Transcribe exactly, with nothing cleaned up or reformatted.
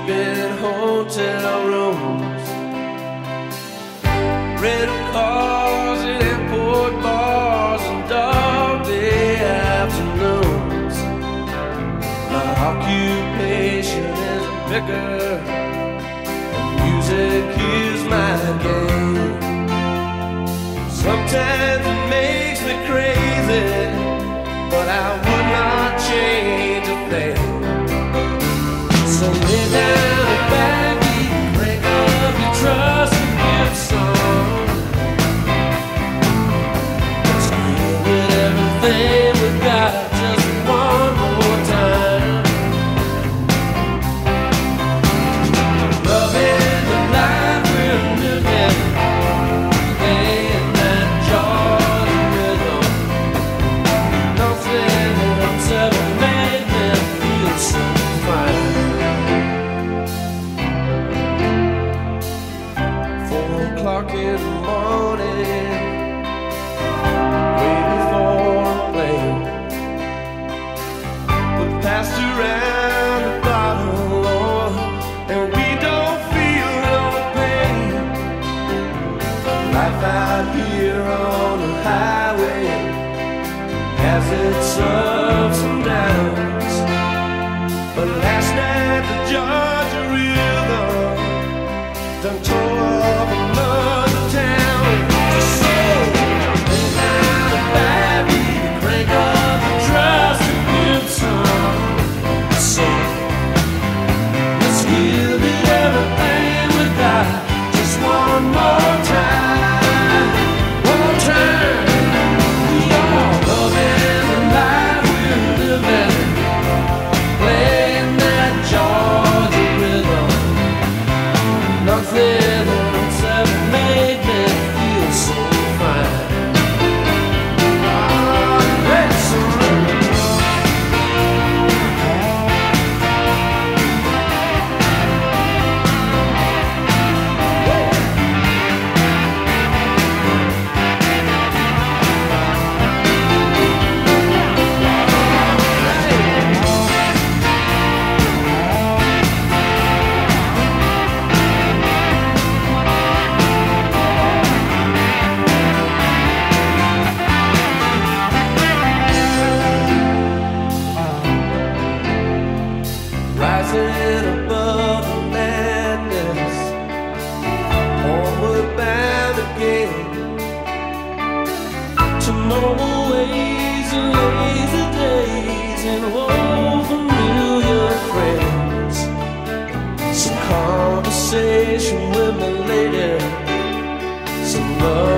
sleeping hotel rooms, rental cars and airport bars and dog day afternoons. My occupation is a vicar, and music is my game. Sometimes it makes me crazy, but I would not change a thing. So lay down and baggy, break up your trust and give some. Let's give it everything we got just one more time. Loving the life we're living, playing that joy rhythm. Nothing else ever made me feel so fine. O'clock in the morning, waiting for a plane. We passed around the bottle, Lord, and we don't feel no pain. Life out here on the highway has its ups and downs, but last night the Georgia River done tore up another town. So lay down and baby, crank up the trust and give some. So let's give it everything we got just one more time. One more time. We all loving the life we're living, playing that Georgia rhythm. Nothing else ever made me feel so fine. Ah, that's right. Rising above the madness, homeward bound again to normal ways and lazy days and old familiar friends. Some conversation with my lady, some love.